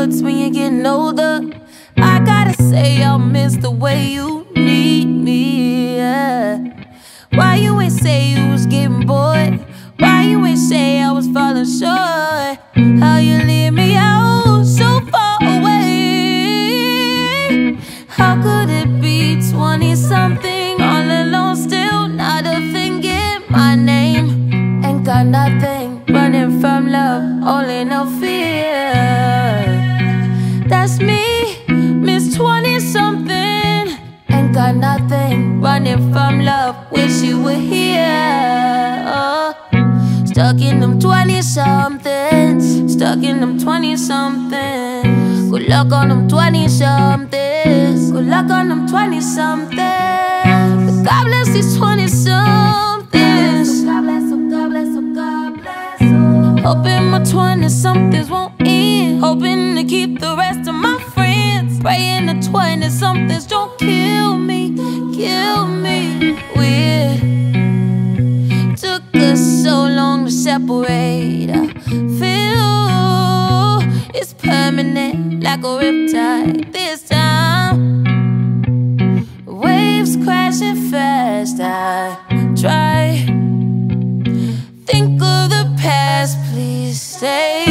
thoughts when you're getting older. I gotta say I'll miss the way you need me, yeah. Why you ain't say you was getting bored? Why you ain't say I was falling short? How you leave me out so far away? How could it be 20-something all alone, still not a thing in my name? Ain't got nothing, running from love, only no fear. That's me, Miss 20-something. Ain't got nothing, running from love, wish you were here. Oh. Stuck in them 20-somethings, stuck in them 20-somethings. Good luck on them 20-somethings, good luck on them 20-somethings. But God bless these 20-somethings. God bless, oh God bless, oh God bless, oh. Hoping my 20-somethings won't end, hoping to keep the rest of my friends. Praying the 20-somethings don't kill me, kill me. Weird. Took us so long to separate. I feel it's permanent, like a riptide this time. Waves crashing fast, I try. Think of the past, please stay.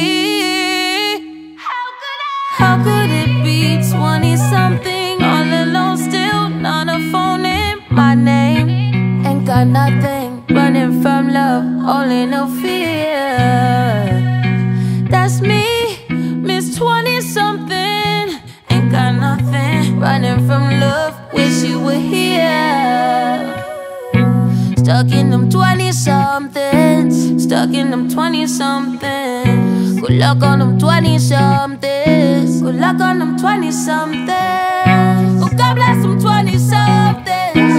How could it be 20-something all alone, still not a phone in my name? Ain't got nothing, running from love, only no fear. That's me, Miss 20-something. Ain't got nothing, running from love, wish you were here. Stuck in them 20-somethings, stuck in them 20-somethings. Good luck on them 20-somethings, good luck on them 20-somethings. Oh, God bless them 20-somethings.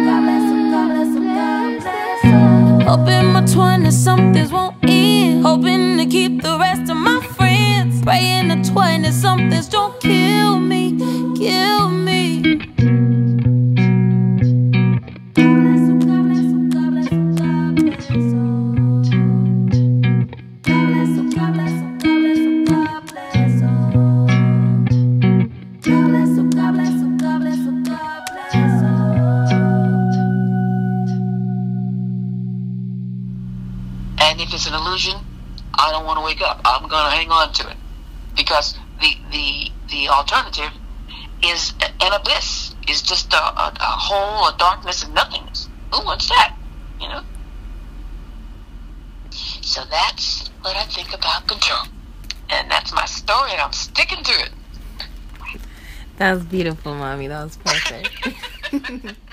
Hoping my 20-somethings won't end, hoping to keep the rest of my friends. Praying the 20-somethings don't kill me, kill me. And if it's an illusion, I don't want to wake up. I'm going to hang on to it. Because the alternative is an abyss. Is just a hole, a darkness, and nothingness. Who wants that? You know? So that's what I think about control. And that's my story, and I'm sticking to it. That was beautiful, Mommy. That was perfect.